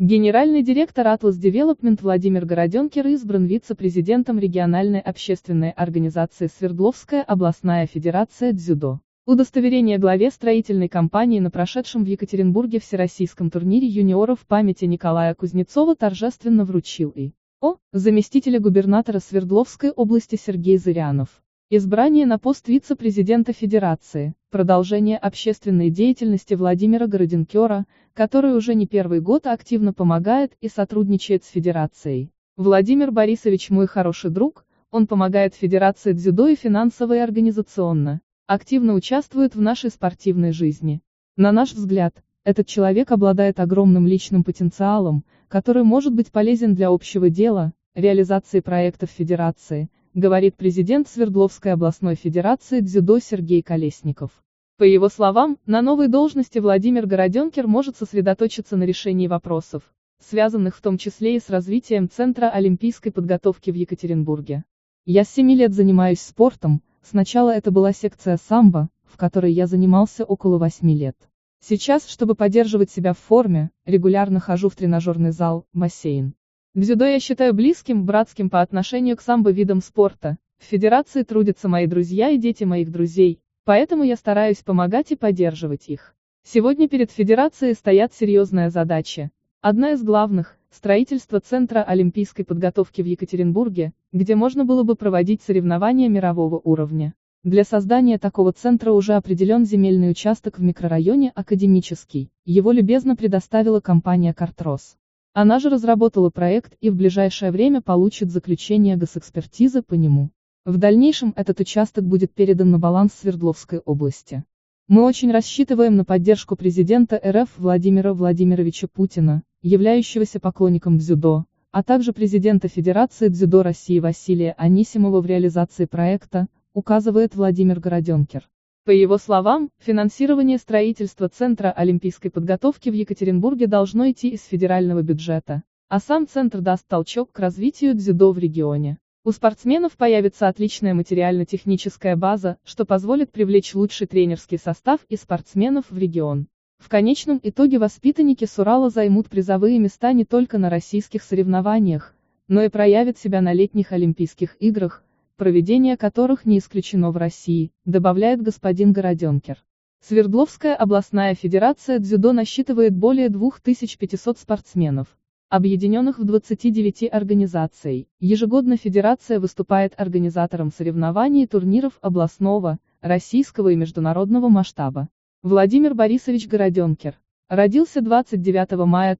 Генеральный директор Atlas Development Владимир Городенкер избран вице-президентом региональной общественной организации Свердловская областная федерация дзюдо. Удостоверение главе строительной компании на прошедшем в Екатеринбурге всероссийском турнире юниоров памяти Николая Кузнецова торжественно вручил и.о. заместителя губернатора Свердловской области Сергей Зырянов. Избрание на пост вице-президента Федерации – продолжение общественной деятельности Владимира Городенкера, который уже не первый год активно помогает и сотрудничает с Федерацией. Владимир Борисович мой хороший друг, он помогает Федерации дзюдо и финансово и организационно, активно участвует в нашей спортивной жизни. На наш взгляд, этот человек обладает огромным личным потенциалом, который может быть полезен для общего дела, реализации проектов Федерации, говорит президент Свердловской областной федерации дзюдо Сергей Колесников. По его словам, на новой должности Владимир Городенкер может сосредоточиться на решении вопросов, связанных в том числе и с развитием Центра олимпийской подготовки в Екатеринбурге. Я с 7 лет занимаюсь спортом, сначала это была секция самбо, в которой я занимался около 8 лет. Сейчас, чтобы поддерживать себя в форме, регулярно хожу в тренажерный зал, бассейн. Дзюдо я считаю близким, братским по отношению к самбо видам спорта. В федерации трудятся мои друзья и дети моих друзей, поэтому я стараюсь помогать и поддерживать их. Сегодня перед федерацией стоят серьезные задачи. Одна из главных – строительство Центра олимпийской подготовки в Екатеринбурге, где можно было бы проводить соревнования мирового уровня. Для создания такого центра уже определен земельный участок в микрорайоне Академический, его любезно предоставила компания «Картрос». Она же разработала проект и в ближайшее время получит заключение госэкспертизы по нему. В дальнейшем этот участок будет передан на баланс Свердловской области. Мы очень рассчитываем на поддержку президента РФ Владимира Владимировича Путина, являющегося поклонником дзюдо, а также президента Федерации дзюдо России Василия Анисимова в реализации проекта, указывает Владимир Городенкер. По его словам, финансирование строительства Центра олимпийской подготовки в Екатеринбурге должно идти из федерального бюджета, а сам центр даст толчок к развитию дзюдо в регионе. У спортсменов появится отличная материально-техническая база, что позволит привлечь лучший тренерский состав и спортсменов в регион. В конечном итоге воспитанники с Урала займут призовые места не только на российских соревнованиях, но и проявят себя на летних Олимпийских играх, проведение которых не исключено в России, добавляет господин Городенкер. Свердловская областная федерация дзюдо насчитывает более 2500 спортсменов, объединенных в 29 организаций. Ежегодно федерация выступает организатором соревнований и турниров областного, российского и международного масштаба. Владимир Борисович Городенкер родился 29 мая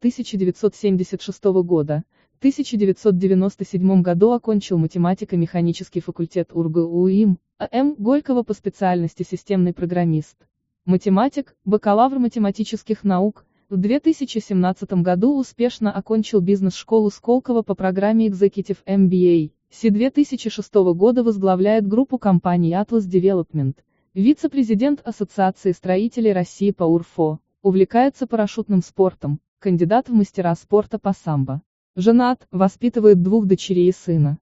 1976 года. В 1997 году окончил математико-механический факультет УрГУ им. А.М. Горького по специальности системный программист. Математик, бакалавр математических наук. В 2017 году успешно окончил бизнес-школу Сколково по программе Executive MBA. С 2006 года возглавляет группу компаний Atlas Development. Вице-президент Ассоциации строителей России по УРФО. Увлекается парашютным спортом, кандидат в мастера спорта по самбо. Женат, воспитывает 2 дочерей и сына.